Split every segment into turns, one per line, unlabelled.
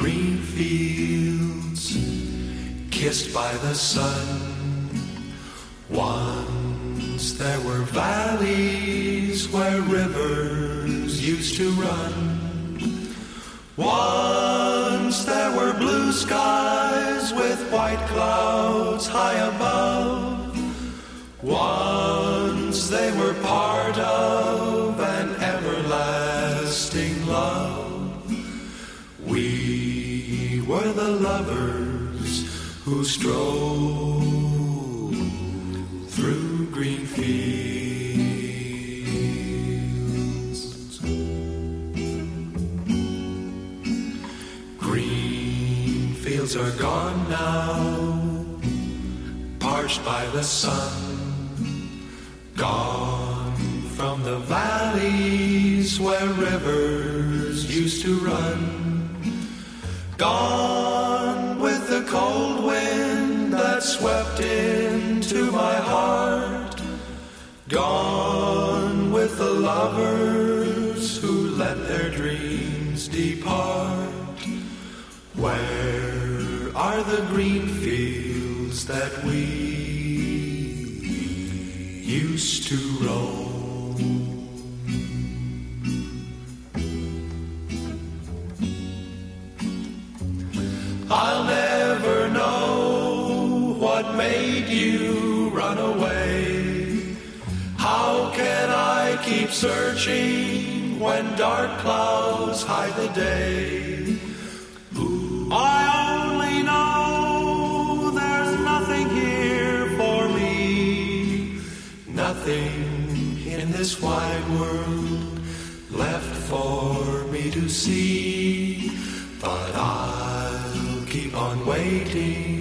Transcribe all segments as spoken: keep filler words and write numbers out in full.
green fields kissed by the sun. Once there were valleys where rivers used to run. Once there were blue skies with white clouds high above. Once they were part of an everlasting love. We were the lovers who strove through green fields. Green fields are gone now, parched by the sun. Gone from the valleys where rivers used to run. Gone with the cold wind that swept into my heart. Gone with the lovers who let their dreams depart. Where are the green fields that we used to roam? I'll never know what made you run away. How can I keep searching when dark clouds hide the day? Ooh. I only know there's nothing here for me, nothing in this wide world left for me to see. But I'll keep on waiting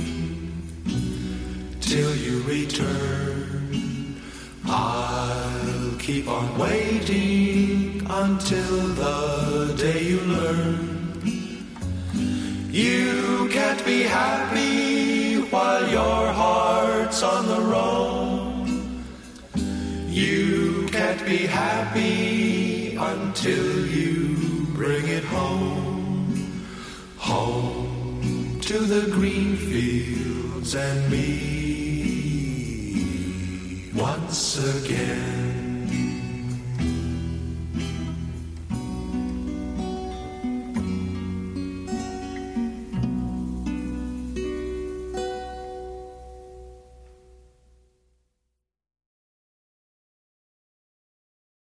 till you return. I'll keep on waiting until the day you learn. You can't be happy while your heart's on the roam. You can't be happy until you bring it home. Home to the green fields and me once again.